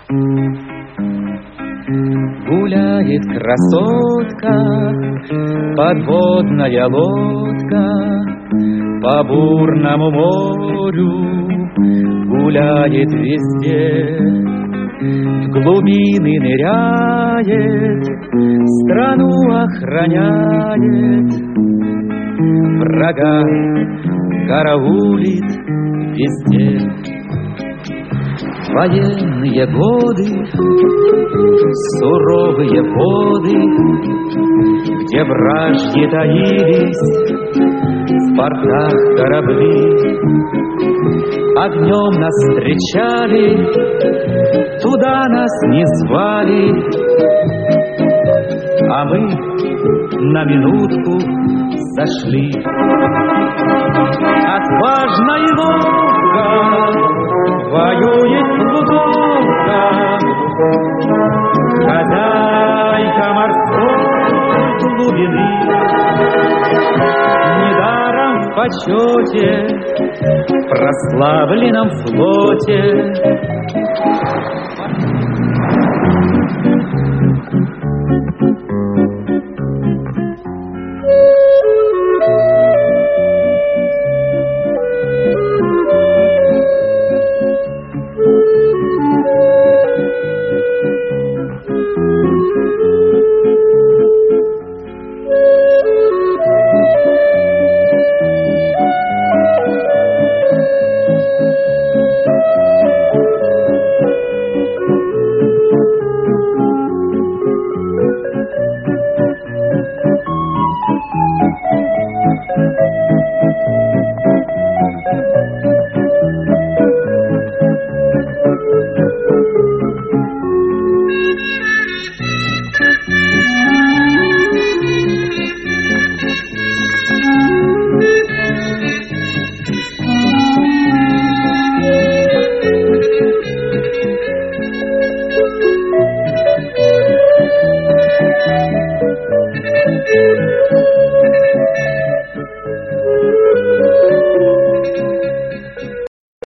Гуляет красотка, подводная лодка по бурному морю, гуляет везде, в глубины ныряет, страну охраняет, врага караулит везде. Военные годы, суровые воды, где вражьи таились, в портах корабли, огнем нас встречали, туда нас не звали, а мы на минутку зашли. Отважно и ловко воюет плутовка, хозяйка морской глубины. Недаром в почете, в прославленном флоте